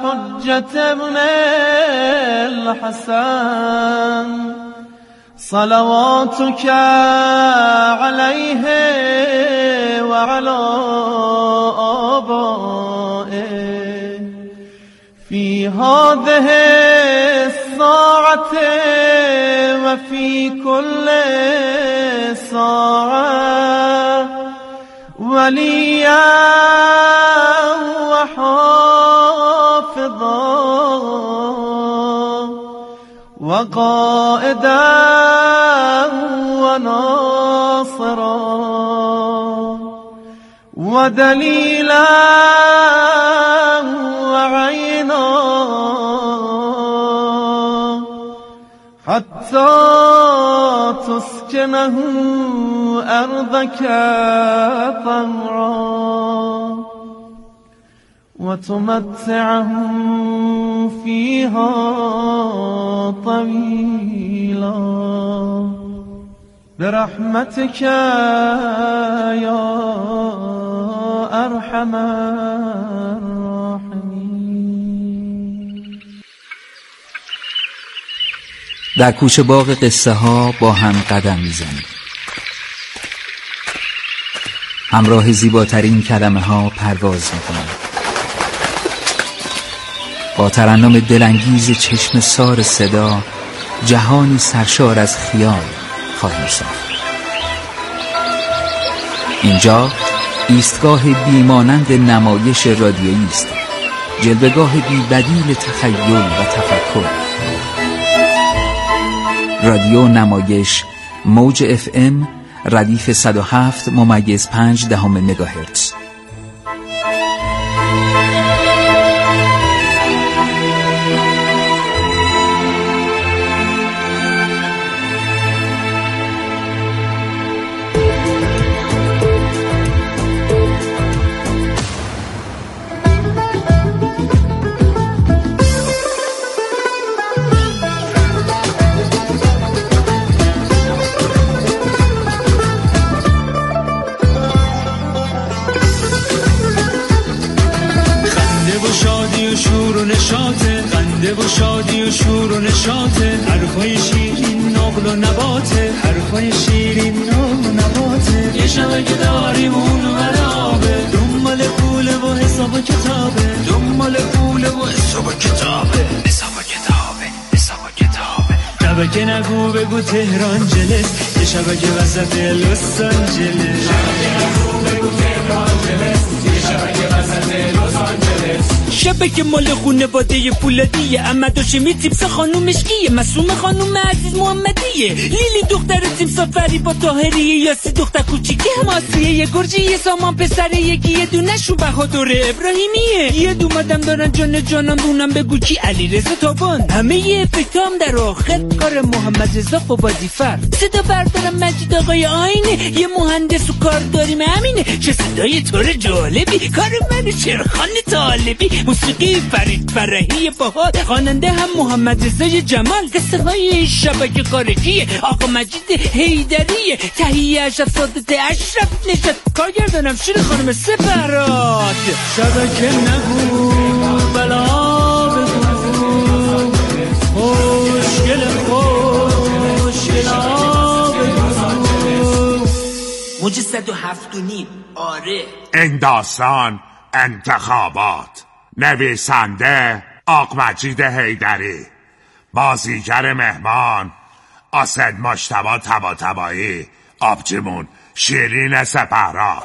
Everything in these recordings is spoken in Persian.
حجة ابن الحسن صلواتك عليه وعلى آبائه في هذه الساعة وفي كل ساعة وليا وحافظا وقائدا وناصرا ودليلا وعينا حتى تسكنه أرضك طوعا وتمتعه فيها طويلا برحمتك يا أرحم الراحمين. در کوچه باغ قصه ها با هم قدم میزنیم، همراه زیباترین کلمه ها پرواز میکنیم، با ترنم دلانگیز چشم سار صدا جهانی سرشار از خیال خواهیم ساخت. اینجا ایستگاه بیمانند نمایش رادیویی است، جلوه‌گاه بی‌بدیل تخیل و تفکر. رادیو نمایش موج FM ردیف 107.5 مگاهرتز. خنده و شادی و شور و نشاطه، حرفای شیرین نقل و نباته، حرفای شیرین نقل و نباته. یه شبه که داریم اونو برابه، دنبال پوله و حساب کتابه، دنبال پوله و حساب کتابه، حساب کتابه، حساب کتابه. شبه که نگو بگو تهران جلس، یه شبه که وسط لس آنجلس، شبه که نگو بگو تهران جلس، یه شبه که وسط لس آنجلس. شبه که مال خونواده فولادیه، احمد هاشمی تیپس خانومش کیه، مسوم خانوم عزیز محمدیه، لیلی دختر تیم سفری با طاهریه، یاسی دختر کوچیکه حماسیه، یه گرجی یه سامان پسره، یکی یه دونشون بهادر ابراهیمیه. یه دومدم دارن جان جانم دونم بگو کی، علیرضا تابان. همه یه افکتام در آخر کار محمد رضا وظیفه. صدا بردارم مجید آقای آینه، یه مهندس و کار داریم همینه. چه صدای طور جالبی، کار من چرخان طالبی، موسیقی فرید فرحی باحال، خواننده هم محمد رضای جمال. قصه های شبکه خارجی آقا مجید حیدریه، تهیه اشرف سادات اشرف نجات، کارگردانم شیر خانم سپرات. شبکه نگو بلا بگو، خوشگل خوشگلا بگو. موج 107.5. آره این داستان انتخابات. نویسنده آقا مجید حیدری، بازیگر مهمان اسد مجتبی طباطبایی، آبجیمون شیرین سپهرات.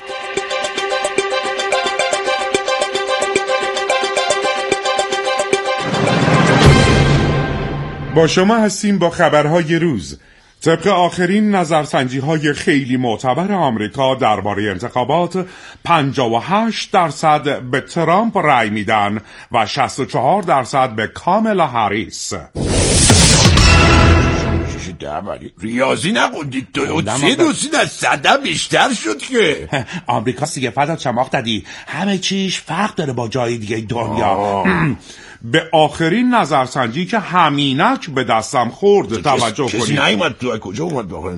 با شما هستیم با خبرهای روز. طبق آخرین نظرسنجی‌های خیلی معتبر آمریکا درباره انتخابات 58% به ترامپ رأی میدن و 64% به کامالا هریس. ریاضی نخوندید تو؟ 3 از 100 بیشتر شد که. آمریکا سیگه فضا چماق دادی، همه چیش فرق داره با جای دیگه دنیا. به آخرین نظرسنجی که همینک به دستم خورد توجه کنید. کسی نیومد تو؟ کجا اومد باقی؟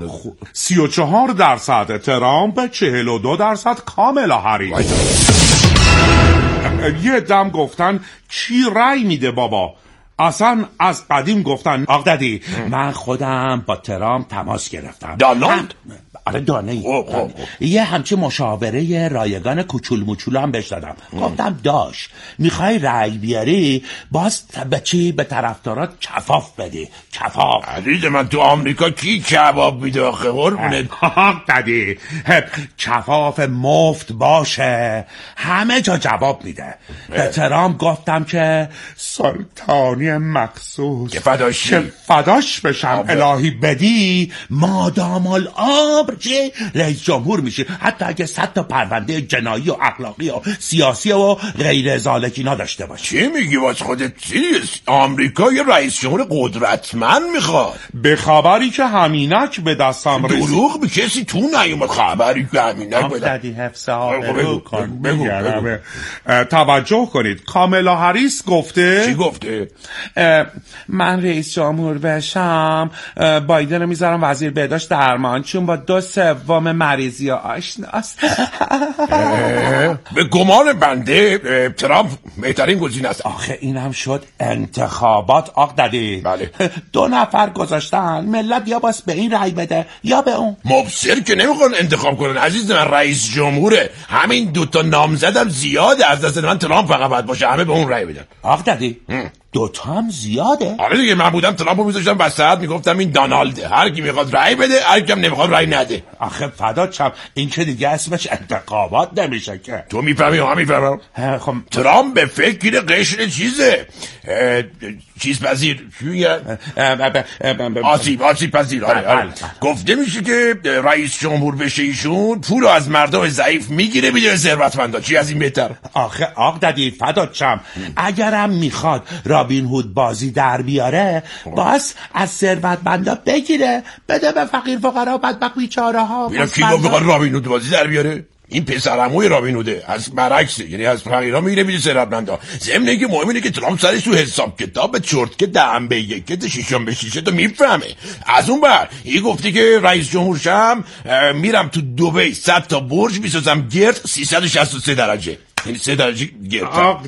34% ترامپ، 42% کامالا هریس. یه دم گفتن کی رأی میده بابا. اصلا از قدیم گفتن آقدادی من خودم با ترامپ تماس گرفتم. دانالد؟ آره دانه یه همچه مشاوره رایگان کوچول موچول هم بهش دادم. گفتم داش میخوای رأی بیاری باز به طرفدارات کفاف بدی. کفاف عزیز من تو آمریکا کی کباب میده آخه قربونت؟ دادی کفاف مفت باشه همه جا جواب میده. به ترامپ گفتم که سلطانی مخصوص که فداش بشم الهی بدی مادام الامر چه رئیس جمهور میشه، حتی اگه 100 تا پرونده جنایی و اخلاقی و سیاسی و غیر ذالک اینا داشته باشه. چی میگی واسه خودت؟ آمریکا یه رئیس جمهور قدرتمند میخواد. به خبری که همینک به دستم رسید. دروغ به کسی تو نیومد. خبری که همینک به دادی حفظ آبرو کن. توجه کنید کاملا هریس گفته. چی گفته؟ من رئیس جمهور بشم بایدن رو میذارم وزیر بهداشت درمان چون با 2/3 مریضی آشناست. به گمان بنده ترامپ بهترین گزینه است. آخه اینم شد انتخابات آقدادی. بله. 2 نفر گذاشتن ملت یا باس به این رأی بده یا به اون. مبصر که نمیخوان انتخاب کنن عزیز من. رئیس جمهوره. همین 2 تا نامزدم زیاده. از دست من ترامپ فقط باید باشه همه به اون رأی بدن. آقدادی 2 تا هم زیاده. آره دیگه من بودم ترامپو میذاشتم وسط میگفتم این دانالده، هر کی میخواد رأی بده هر کی هم نمیخواد رأی نده. آخه فدا چم این که دیگه اسمش انتخابات نمیشه که. تو میفهمی هم میفهمم. خب ترامپ به فکر قشر چیزه چیز پذیر آسیب پذیر. آره. گفته میشه که رئیس جمهور بشه ایشون پول از مردم ضعیف میگیره میده به ثروتمندا. چی از این بهتر؟ آخه آقدادی فدا چم اگرم میخواد رابین هود بازی در بیاره باز از ثروتمندا بگیره بده به فقیر فقرا بدبخت بیچاره ها. اینا کی گفت بخواد رابین هود بازی در بیاره؟ این پسرعموی رابین هوده. از برعکسه، یعنی از فقیرها میگیره میده ثروتمندا. ضمن اینکه مهم اینه که ترامپ سرش تو حساب کتاب چرت که دهم به یک شیشم به شیشه تو میفهمه. از اون بر این گفتی که رئیس جمهور شم میرم تو دبی 100 تا برج میسازم گرد 363 درجه، یعنی 3 درجه گرد.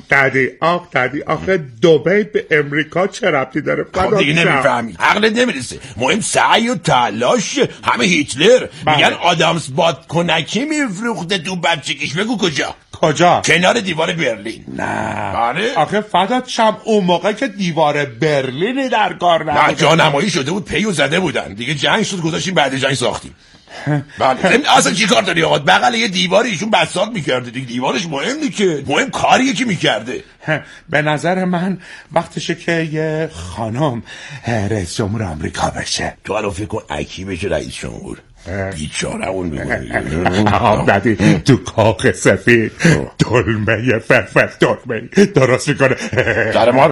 آقدادی آخه دبی به امریکا چه ربطی داره؟ خب دیگه نمیفهمی، عقلت نمیرسه. مهم سعی و تلاش. همه هیتلر میگن آدامس بادکنکی میفروخته تو بچگیش. بگو کجا؟ کنار دیوار برلین. نه آره آخه فدات شم اون موقع که دیوار برلین در کار نبود. نه جانمایی شده بود پیو زده بودن دیگه، جنگ شد گذاشتیم بعد جنگ ساختیم. بله اصلا چی کار داری آقا؟ بغل یه دیواری ایشون بساط میکرده دیگه. دیوارش مهم نیست که، مهم کاریه که میکرده. به نظر من وقتشه که یه خانم رئیس جمهور آمریکا بشه. تو الان فکر کن اکی بشه رئیس جمهور. بیچاره اون میگونی آقدادی تو کاخ سفید دلمه فرفر دلمه درست میکنه در ما.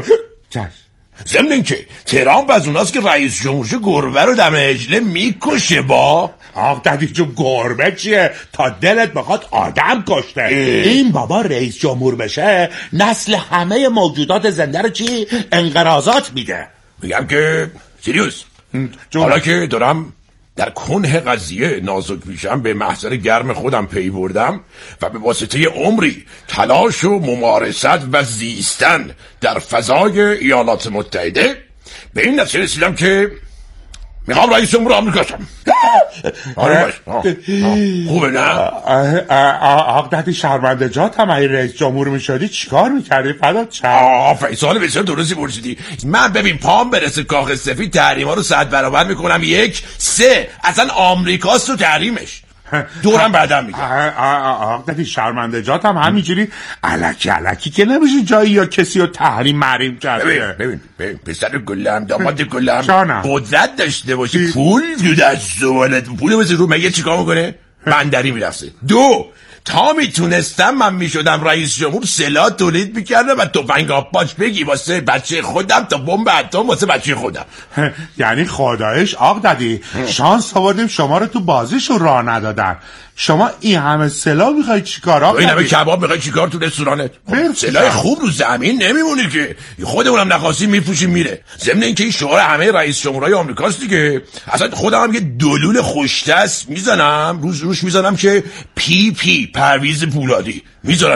ضمن اینکه ترامپ از اوناست که رئیس جمهورش گربه رو دم اجله میکشه. با آقدادی جو گربه چیه تا دلت بخواد آدم کشته. این بابا رئیس جمهور بشه نسل همه موجودات زنده رو چی انقراضات میده. میگم که سیریوس حالا که دارم در کنه قضیه نازک میشم به محضر گرم خودم پی بردم و به واسطه عمری تلاش و ممارست و زیستن در فضای ایالات متحده به این نتیجه رسیدم که میخوام رئیس جمهور آمریکا شم. خوبه نه؟ آقدادی شرمنده جات هم اگه رئیس جمهور میشدی چیکار میکردی؟ فدات شم. سوال بسیار درستی پرسیدی. من ببین پام برسه کاخ سفید تحریما رو 100 برابر میکنم. 1 3 اصلا آمریکاست تو تحریمش. دورم بعدم میگم. آقدادی شرمنده جات هم همینجوری الکی که نمیشه جایی یا کسی رو تحریم محریم کرده. ببین پسر گلم داماد گلم قدرت داشته باشی پول تو دست پول بزن رو مگه چیکار میکنه؟ بندری میرفته. 2 تا میتونستم من میشدم رئیس جمهور سلاح تولید میکردم و تفنگ آبپاچ بگی واسه بچه خودم تا بمب اتم واسه بچه خودم. یعنی خدایش آقدادی شانس آوردیم شما رو تو بازیشون راه ندادن. شما این همه سلاح میخوای چیکار؟ این همه کباب میخوای چیکار تو رستورانت؟ سلاح خوب رو زمین نمیمونی که، خودمونم نخواستیم میپوشیم میره. ضمن اینکه این شعار همه رئیس جمهورای آمریکاست دیگه. اصلا خودم هم یه دلول خوش‌دست میزنم روش میزنم که پی پرویز پولادی میذارم جیبم.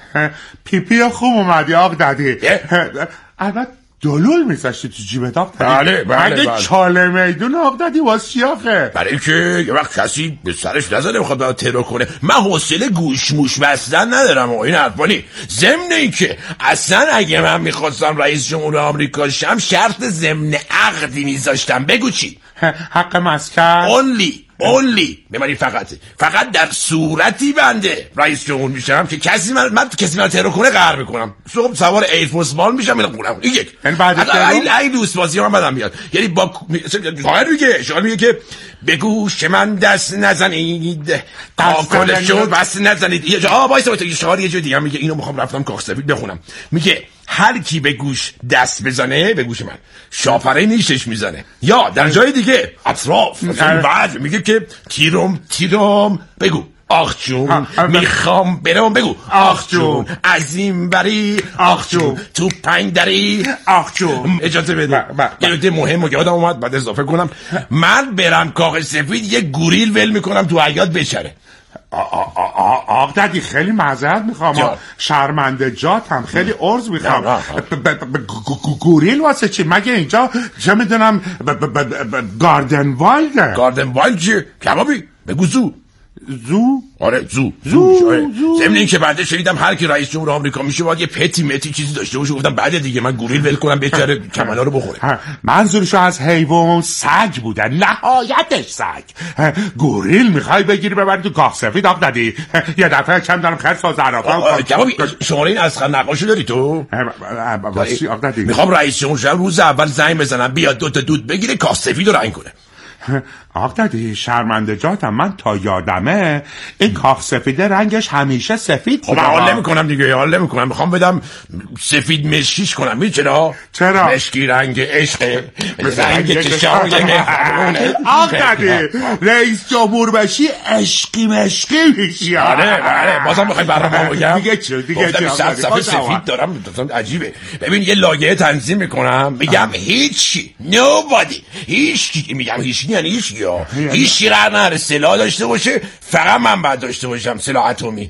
پیپی خوب اومدی آق ددی. البته دلول میذاشتی تو جیبت آق ددی. بله. چاله میدون آق ددی واس چی آخه؟ برای که یه وقت کسی به سرش نزنه میخواد باید ترور کنه. من حوصله گوش موش بستن ندارم و این حرفانی. ضمن این که اصلا اگه من میخواستم رئیس جمهور آمریکا شم شرط ضمن عقدی میذاشتم. بگو چی؟ حق مسکن. only بمانی فقط در صورتی بنده رئیس جمهور میشم که کسی من ترور کنه قهر میکنم. صبح سوار ایرفورس وان میشم میرم خونم. این یک. یعنی بعد این دوست بازی من بدم میاد. یعنی با شاعر میگه که بگو من دست نزنید کاکل شد بس نزنید. یه جا وایسا شعار یه جا دیگه میگه اینو میخوام رفتم کاخ سفید بخونم. میگه هر کی به گوش دست بزنه به گوش من شاپره نیشش میزنه. یا در جای دیگه اطراف بعد میگه که تیرم بگو آخ جون میخوام برم. بگو آخ جون عظیم بری آخ جون تو پنج دری آخ جون. اجازه بده یه نکته مهم رو یادم اومد بعد اضافه کنم. من برم کاخ سفید یه گوریل ول میکنم تو حیاط بچره. آق ددی خیلی معذرت میخوام شرمنده جاتم خیلی عرض میخوام. گوریل واسه چی؟ مگه اینجا چه میدونم گاردن وایلده. گاردن وایلد چیه؟ کبابی بگو زو. آره زو. ضمن این که بعد شنیدم هر کی رئیس جمهور آمریکا میشه باید یه پتی چیزی داشته باشه. گفتم بعد دیگه من گوریل ول کنم بهتره کمانا رو بخوره. منظورشو از حیوان سگ بودن نهایتش سگ. گوریل میخوای بگیری ببری تو کاخ سفید آق ددی؟ یه دفعه کم دارم خرس و زرافه. کبابی شماره این از نقاشی داری تو؟ واسه آق ددی میخوام رئیس جمهور شم روز اول زنگ بزنم بیاد 2 تا دود بگیره کاخ سفید رو رنگ کنه. آق ددی شرمنده جاتم من تا یادمه این کاخ سفیده رنگش همیشه سفید خب حال نمیکنم دیگه میخوام بدم سفید مشکیش کنم. می‌دونی چرا؟ مشکی رنگ عشق رنگ چشای مهربونه. آق ددی رئیس جمهور بشی عشقی مشکی میشی. آره بازم میخوای برنامه‌مو بگم دیگه چی صفحه سفید دارم عجیبه. ببین یه لایحه تنظیم میکنم میگم هیچی nobody هیچی میگم هیچی یعنی هیچی قرار نره سلاح داشته باشه. فقط من باید داشته باشم سلاح اتمی.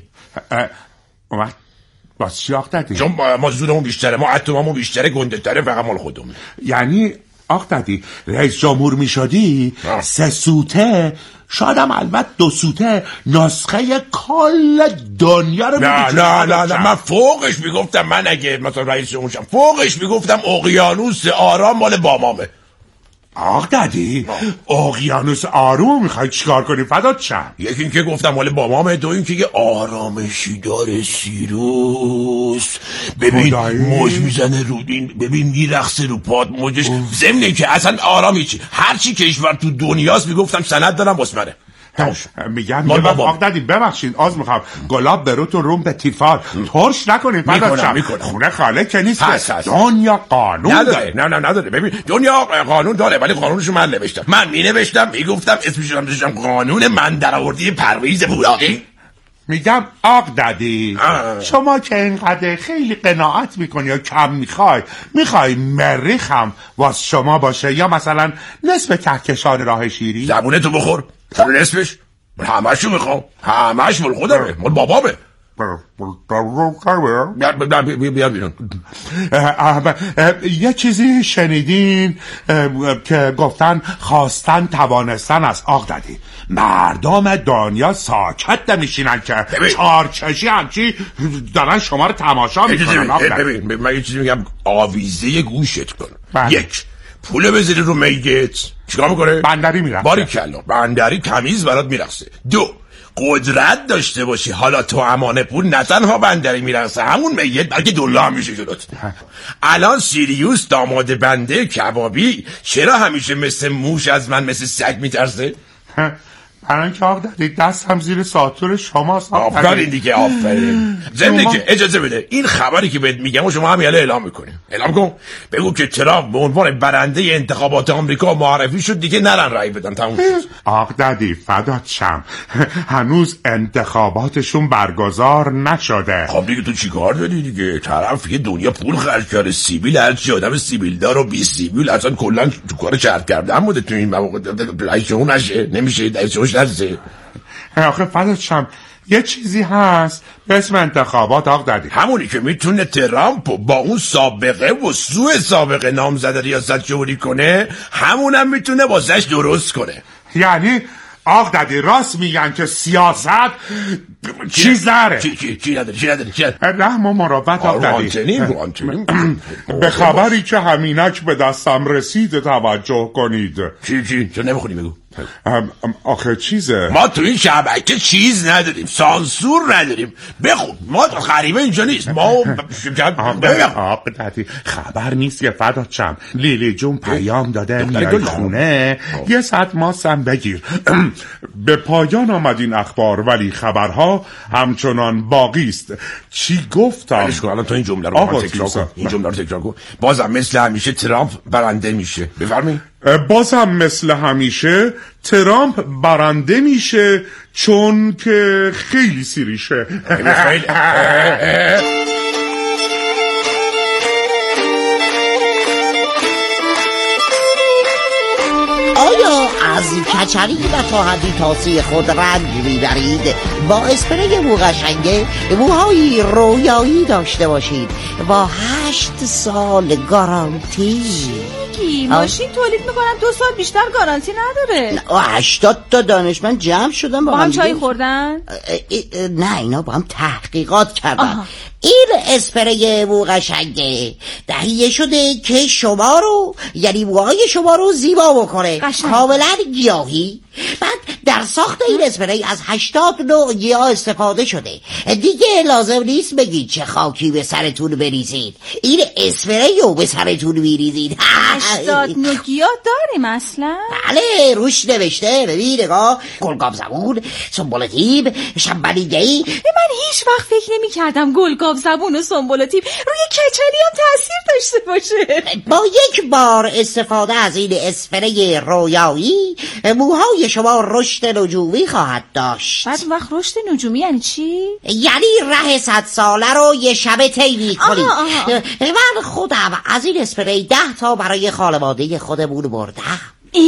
باز چی آق ددی؟ چون ما زورمون بیشتره ما اتمامون بیشتره گنده تره فقط مال خودمون. یعنی آق ددی رئیس جمهور میشدی 3 سوته شادم البته 2 سوته نسخه کل دنیا رو نه من فوقش میگفتم من اگه مثلا رئیس جمهور شم فوقش میگفتم اقیانوس آرام مال بامامه. آق ددی اقیانوس آروم میخوای چیکار کنی فدات شم؟ یکی این که گفتم مال بامامه. دو این که یه آرامشی داره سیروس. ببین موج میزنه رو این ببین میرقصه رو پاد موجش. ضمن که اصلا آرامی چی هرچی کشور تو دنیاست میگفتم سند دارم بسمره. میگم آق ددی ببخشید آز میخوام گلاب بروتون روم به تیفال ترش نکنید فدات شم. خونه خاله که نیست. دنیا قانون نداره. نه نداره. ببین دنیا قانون داره ولی قانونشو من نوشتم. من مینوشتم میگفتم اسمش رو میذاشتم قانون من درآوردی پرویز بولاقی. میگم آق ددی شما که اینقدر خیلی قناعت میکنی یا کم میخوای مریخم واس شما باشه یا مثلا نصف کهکشان راه شیری؟ زبونه تو بخور نصفش همشو میخوام. همش مال خودمه مال بابامه. بیار بیرون. یه چیزی شنیدین که گفتن خواستن توانستن است آق ددی. مردم دنیا ساکت نمیشینن که چارچشی همچی دارن شما رو تماشا میکنن. ببین من یه چیزی میگم آویزه گوشت کن. 1 پول بذاری رو میگت چیکار میکنه؟ بندری میرقصه. باریکلا بندری تمیز برات میرقصه. 2 قدرت داشته باشی حالا تو امان پول نه تنها بندری میرقصه همون میگت بلکه دلار هم میشه جلوت. الان سیریوس داماد بنده کبابی چرا همیشه مثل موش از من مثل سگ میترسه؟ برای که آق ددی دست هم زیر ساتور شماست. آفرین دیگه آفرین. ضمن که اجازه بده این خبری که بهت میگم و شما هم یاله اعلام میکنیم. اعلام کن بگو که ترامپ به عنوان برنده انتخابات آمریکا معرفی شد دیگه نرن رای بدن تموم شد. آق ددی فدات شم هنوز انتخاباتشون برگزار نشده. خب دیگه تو چیکار داری دیگه؟ طرف یه دنیا پول خرج کرده سیبیل هرچی آدم سیبیل دار و بی سیبیل اصلا کلا تو کار چرت کردن بوده تو این مواقع. رئیس جمهور نشه نمیشه رئیس جمهور نشه. آخه فدات شم یه چیزی هست به اسم انتخابات آقدادی. همونی که میتونه ترامپ با اون سابقه و سوء سابقه نامزد ریاست جمهوری کنه، همونم میتونه واسش درست کنه. یعنی آقدادی راست میگن که سیاست چیز داره؟ چی نداره؟ رحم و مروت آقدادی. به خبری که همینک به دستم رسید توجه کنید. چی نمیخونی بگو. آخه چیزه ما تو این شبکه چیز نداریم، سانسور نداریم. بخون، ما غریبه اینجا نیست. ما آقدادی خبر نیست که فدات شم لیلی جون پیام داده میای خونه یه ساعت ماستم بگیر. به پایان آمد این اخبار ولی خبرها همچنان باقی است. چی گفتم؟ الان تو این جمله رو تکرار کن. بازم مثل همیشه ترامپ برنده میشه. بفرمایید. بازم مثل همیشه ترامپ برنده میشه چون که خیلی سیریشه. آیا از کچلی و تا حدی تاسی خود رنج میبرید؟ با اسپری مو قشنگه موهای رویایی داشته باشید با 8 سال گارانتی. ماشین تولید میکنن 2 سال بیشتر گارانتی نداره. 80 تا دانشمند جمع شدن با هم چای خوردن؟ نه اینا با هم تحقیقات کردن. این اسپری مو قشنگه تهیه شده که شما رو یعنی موهای شما رو زیبا بکنه، کاملا گیاهی. بعد در ساخت این اسپری از 80 نوع گیاه استفاده شده. دیگه لازم نیست بگید چه خاکی به سرتون بریزید، این اسپری رو به سرتون میریزید. 80 نوع گیاه داریم اصلا؟ بله روش نوشته. ببین نگاه، گلگاب زبون، سنبل تیب، شنبلیگی. من هیچ وقت فکر نمی کردم گلگاب زبون و سنبل تیب روی کچلی هم تاثیر داشته باشه. با یک بار استفاده از این اسپری رویایی موهای شما رشد نجومی خواهد داشت. بعد وقت رشد نجومی یعنی چی؟ یعنی ره 100 ساله رو یه شبه طی می‌کنی. من خودم از این اسپری 10 تا برای خانواده خودمون بردم.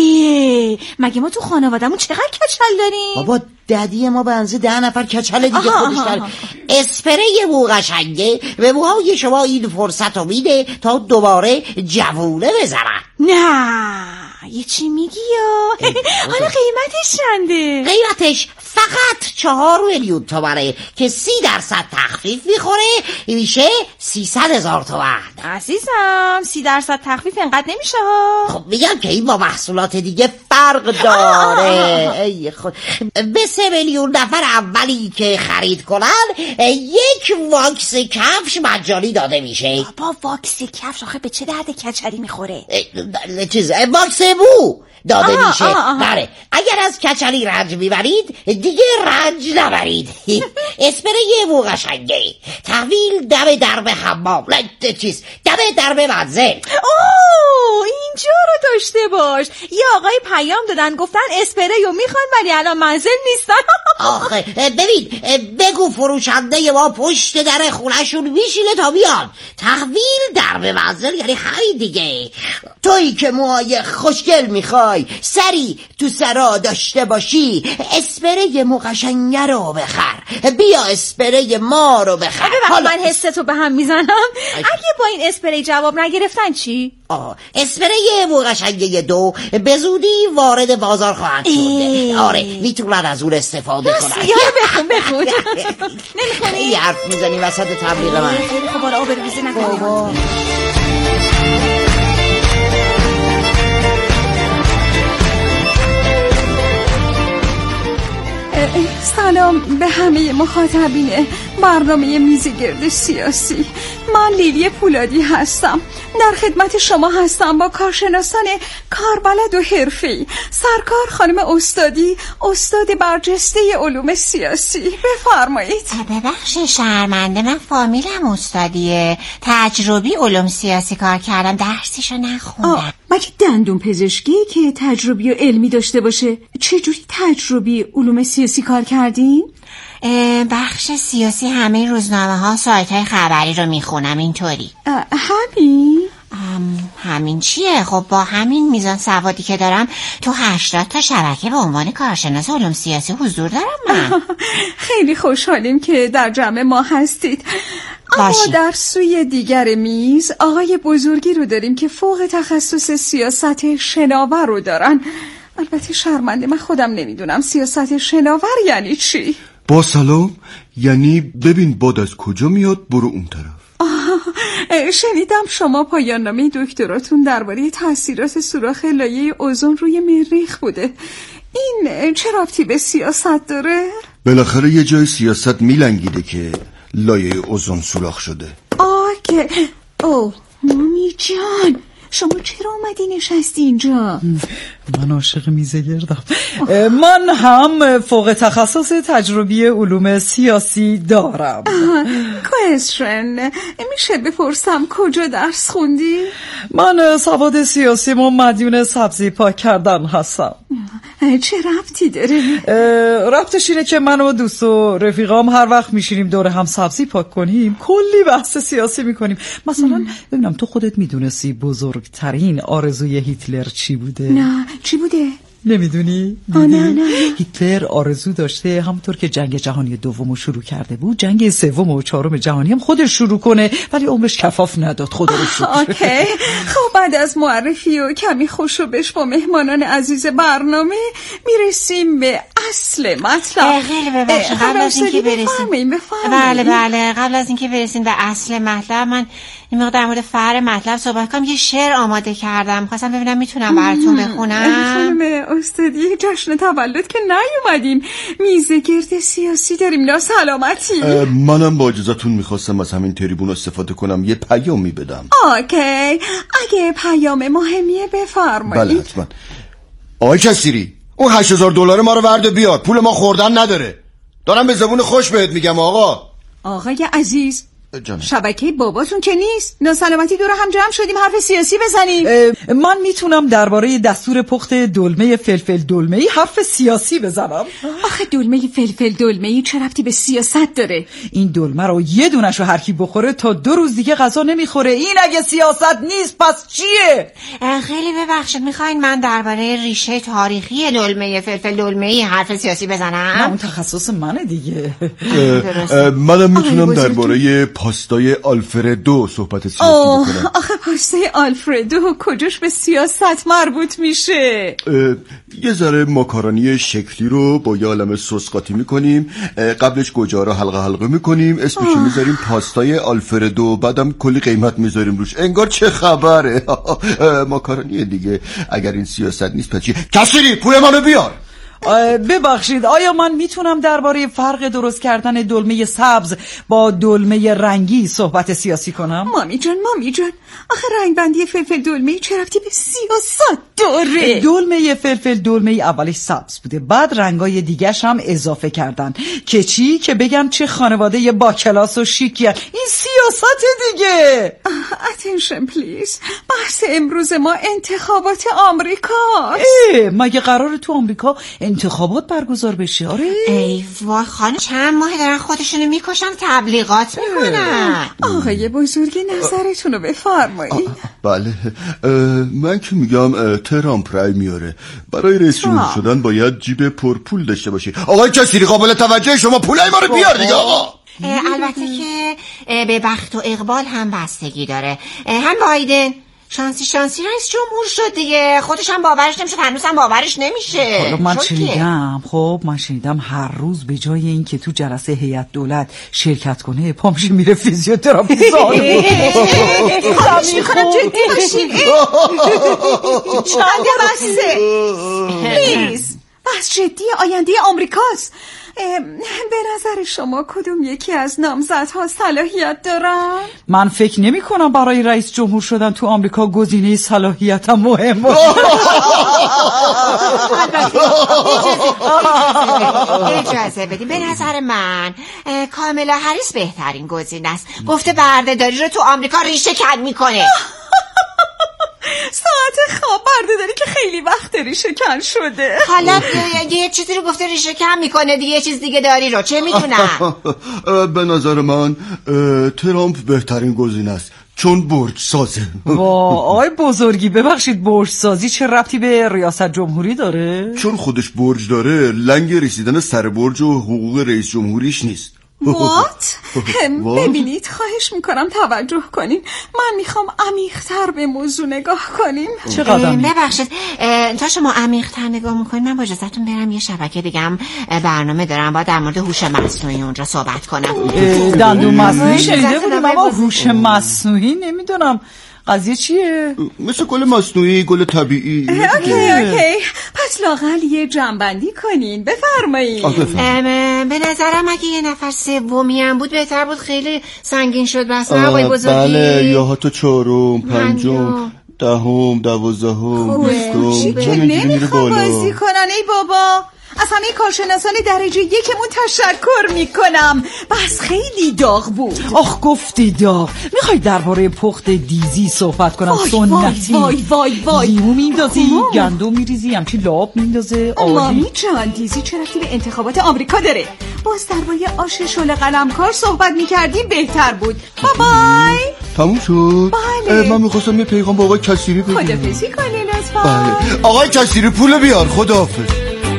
مگه ما تو خانوادمون چقدر کچل داریم؟ بابا ددی ما به اندازه 10 نفر کچل دیگه خودش داره. اسپری مو قشنگه به موهای شما این فرصت رو میده تا دوباره جوونه بزنن. نه یه چی میگی یا؟ حالا قیمتش چنده؟ قیمتش فقط 4 میلیون تومنه که 30% تخفیف میخوره، میشه 300,000 تومن. عزیزم 30% تخفیف انقدر نمیشه. خب میگم که این با محصولات دیگه فرق داره. ای خود به 3 میلیون نفر اولی که خرید کنن 1 واکس کفش مجانی داده میشه. با واکس کفش آخه به چه درد کچلی میخوره؟ چیز واکس مو داده میشه. بله اگر از کچلی رنج میبرید دیگه رنج نبرید. اسپری مو قشنگه تحویل دم درب حمام، دم درب منزل. اینجا رو داشته باش. یه آقای پیام دادن گفتن اسپریو میخوان ولی الان منزل نیستن. آخه ببین بگو فروشنده ما پشت در خونه‌شون میشینه تا بیان. تحویل درب منزل یعنی همین دیگه. تویی که موهای خوشگل میخوای سری تو سرا داشته باشی اسپری مو قشنگه رو بخر. بیا اسپری ما رو بخر. حالا من حستو به هم میزنم. اگه با این اسپری جواب نگرفتن چی؟ اسپری مو قشنگه 2 به زودی وارد بازار خواهد شد. آره میتونن از اون استفاده کنن. بخون نمیخونی؟ یه حرف میزنی وسط تبلیغ من. خب حالا آب ریزی نکنی. سلام به همه مخاطبین برنامه میزگرد سیاسی. من لیلی پولادی هستم، در خدمت شما هستم با کارشناسان کاربلد و حرفه‌ای. سرکار خانم استادی، استاد برجسته علوم سیاسی. بفرمایید. ببخشید شرمنده، من فامیلم استادیه، تجربی علوم سیاسی کار کردم، درسیشو نخوندم. مگه دندون پزشکی که تجربی و علمی داشته باشه؟ چجوری تجربی علوم سیاسی کار کردین؟ بخش سیاسی همه روزنامه ها، سایت های خبری رو میخونم اینطوری. همین؟ همین چیه؟ خب با همین میزان سوادی که دارم تو 80 تا شبکه به عنوان کارشناس علوم سیاسی حضور دارم من. خیلی خوشحالیم که در جمع ما هستید. اما در سوی دیگر میز آقای بزرگی رو داریم که فوق تخصص سیاست شناور رو دارن. البته شرمنده، من خودم نمیدونم سیاست شناور یعنی چی. با سلام، یعنی ببین باد از کجا میاد برو اون طرف. شنیدم شما پایان نامه دکتراتون درباره تاثیرات سوراخ لایه اوزون روی مریخ بوده. این چه ربطی به سیاست داره؟ بالاخره یه جای سیاست میلنگیده که لایه اوزون سوراخ شده. مامی جان، شما چرا اومدی نشستی اینجا؟ من عاشق میزه گردم. من هم فوق تخصص تجربی علوم سیاسی دارم. کوئسشن میشه بپرسم کجا درس خوندی؟ من سواد سیاسی ما مدیون سبزی پاک کردن هستم. چه ربطی داره؟ ربطش اینه که من و دوست و رفیقام هر وقت میشینیم دور هم سبزی پاک کنیم کلی بحث سیاسی میکنیم. مثلا ببینم تو خودت میدونستی بزرگترین آرزوی هیتلر چی بوده؟ نه، چی بوده؟ نمیدونی؟ نه. هیتلر آرزو داشته همونطور که جنگ جهانی دوم شروع کرده بود جنگ سوم و چهارم جهانی هم خودش شروع کنه، ولی عمرش کفاف نداد. خدا رو شکر. اوکی. خب بعد از معرفی و کمی خوشوبش با مهمانان عزیز برنامه میرسیم به اصل مطلب. خیلی ببخشید قبل از اینکه برسیم بله قبل از اینکه برسیم به اصل مطلب من این موقع در مورد فرع مطلب صحبت کنم. یه شعر آماده کردم، خواستم ببینم میتونم براتون بخونم. خانم استادی جشن تولد که نیومدیم، میزه گرد سیاسی داریم. لا سلامتی. منم با اجازهتون میخواستم از همین تریبون استفاده کنم، یه پیامی بدم. اوکی، اگه پیام مهمیه بفرمایید. بله حتما. آقای کسیری، اون $8,000 ما رو ورده بیار، پول ما خوردن نداره. دارم به زبون خوش بهت میگم آقا. آقای عزیز، جانم. شبکه باباتون که نیست؟ ناسلامتی دور هم جمع شدیم حرف سیاسی بزنیم. من میتونم درباره دستور پخت دلمه فلفل دلمه‌ای حرف سیاسی بزنم. آخه دلمه فلفل دلمه‌ای چه ربطی به سیاست داره؟ این دلمه رو یه دونشو هر کی بخوره تا 2 روز دیگه غذا نمیخوره. این اگه سیاست نیست پس چیه؟ خیلی ببخشید، میخواین من درباره ریشه تاریخی دلمه فلفل دلمه‌ای حرف سیاسی بزنم؟ نه اون تخصص منه دیگه. منم میتونم درباره پاستای آلفردو صحبت سیاسی بکنم. آخه پاستای آلفردو کجاش به سیاست مربوط میشه؟ یه ذره ماکارونی شکلی رو با یه عالمه سس قاطی میکنیم، قبلش گوجه رو حلقه حلقه میکنیم، اسمشو میذاریم پاستای آلفردو، بعدم کلی قیمت میذاریم روش. انگار چه خبره. ماکارونی دیگه. اگر این سیاست نیست پس چی؟ کسری پول منو بیار. ببخشید، آیا من میتونم درباره فرق درست کردن دلمه سبز با دلمه رنگی صحبت سیاسی کنم؟ مامی جان آخه رنگ بندی فلفل دلمه‌ای چه ربطی به سیاست داره؟ دلمه فلفل دلمه‌ای اولش سبز بوده، بعد رنگای دیگه‌ش هم اضافه کردن که چی؟ که بگم چه خانواده با کلاس و شیکی. این سیاست دیگه. اتنشن پلیز. بحث امروز ما انتخابات آمریکاست. مگه قراره تو آمریکا انتخابات برگزار بشه؟ آره. ای وای خانم، چند ماه دارن خودشونو میکشن تبلیغات میکنن. آقای بزرگی نظرتونو بفرمایید. بله، من که میگم ترامپ رای میاره. برای رئیس جمهور شدن باید جیب پرپول داشته باشی. آقای کسیری قابل توجه شما پولای ما رو بیار دیگه آقا. البته که به بخت و اقبال هم بستگی داره. هم بایدن شانسی رئیس جمهور شد دیگه، خودش هم باورش نمیشه، هنوز هم باورش نمیشه. حالا من شنیدم هر روز به جای این که تو جلسه هیئت دولت شرکت کنه پامش میره فیزیوتراپی زانو. خانم جدی باشین. چند بسه پلیز. بس جدی آینده آمریکاست. به نظر شما کدوم یکی از نامزدها صلاحیت دارن؟ من فکر نمی کنم برای رئیس جمهور شدن تو آمریکا گزینه صلاحیتم مهم باشه. اجازه بدیم. به نظر من کاملا هریس بهترین گزینه است. گفته بردهداری رو تو آمریکا ریشه کن میکنه. ساعت خواب بردهداری که خیلی وقت ریشه کن شده. حالا یه چیزی رو گفته ریشه کن میکنه دیگه، یه چیز دیگه داری رو چه میدونم. به نظر من ترامپ بهترین گزینه است، چون برج سازه. آقای بزرگی ببخشید، برج سازی چه ربطی به ریاست جمهوری داره؟ چون خودش برج داره، لنگ رسیدن سر برج و حقوق رئیس جمهوریش نیست. وات؟ ببینید، خواهش میکنم توجه کنین. من میخوام عمیق‌تر به موضوع نگاه کنیم. چقدر؟ ببخشید، تا شما عمیق‌تر نگاه میکنین من با اجازهتون برم یه شبکه دیگه هم برنامه دارم، باید در مورد هوش مصنوعی اونجا صحبت کنم. دندون مصنوعی شنیده بودیم اما هوش مصنوعی نمیدونم قضیه چیه؟ مثل گل مصنوعی، گل طبیعی. اوکی. پس لااقل یه جمع‌بندی کنین. بفرمایید. به نظرم اگه یه نفر سومی هم بود بهتر بود. خیلی سنگین شد بس آقای بزرگی. بله، یا حتی چهارم، پنجم، دهم، دوازدهم، بیستم. که نمیخوام بازی کنن ای بابا. از همه کارشناسان درجه یکمون تشکر میکنم. بس خیلی داغ بود. آخ گفتی داغ. میخوای درباره پخت دیزی صحبت کنم؟ سنتی. وای لیمو میندازی، گندم میریزی، همچی لاب میندازه. مامی جان، دیزی چه ربطی به انتخابات آمریکا داره؟ باز درباره آش شل قلمکار صحبت میکردیم بهتر بود. بای. تموم شد؟ بله. من میخواستم یه پیغام با آقای کثیری بگم. خدافظی کنی لطفا. بله. آقای کثیری پول بیار. خداحافظ.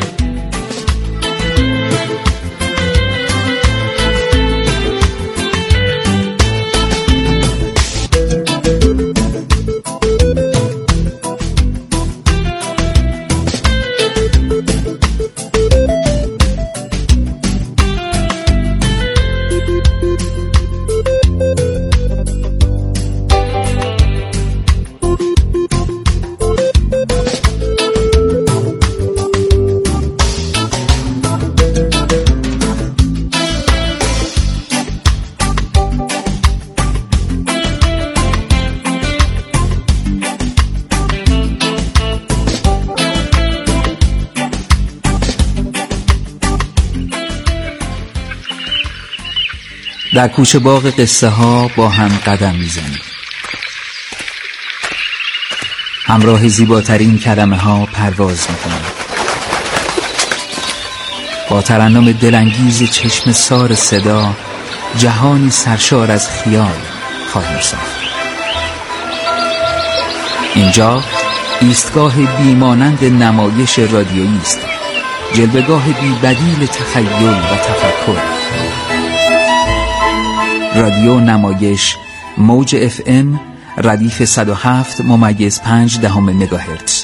در کوچه باغ قصه ها با هم قدم میزنیم، همراه زیباترین کلمه ها پرواز میکنیم، با ترنم دلانگیز چشم سار صدا جهانی سرشار از خیال خواهیم ساخت. اینجا ایستگاه بیمانند نمایش رادیویی است، جلوه‌گاه بی بدیل تخیل و تفکر. رادیو نمایش موج FM ردیف 107.5 مگاهرتز.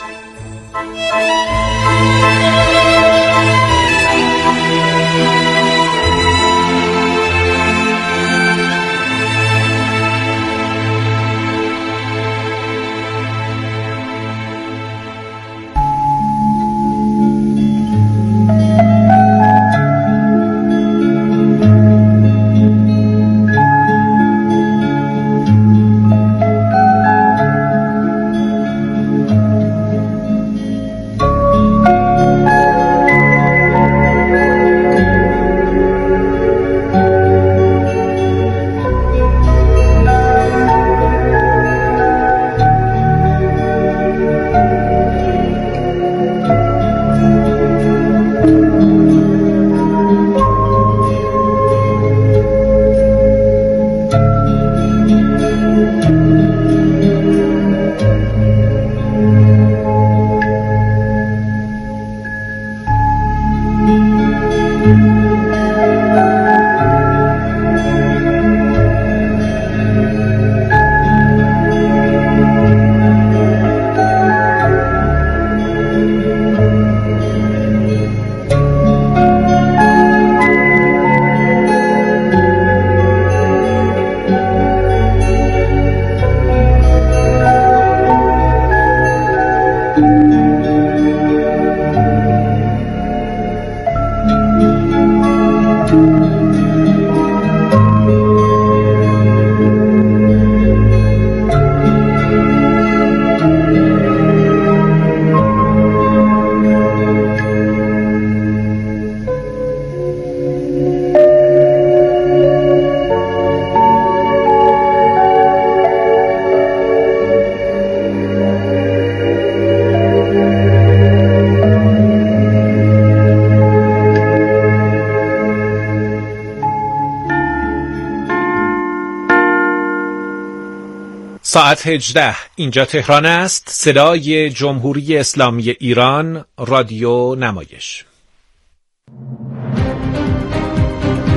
ساعت 18 اینجا تهران است. صدای جمهوری اسلامی ایران، رادیو نمایش.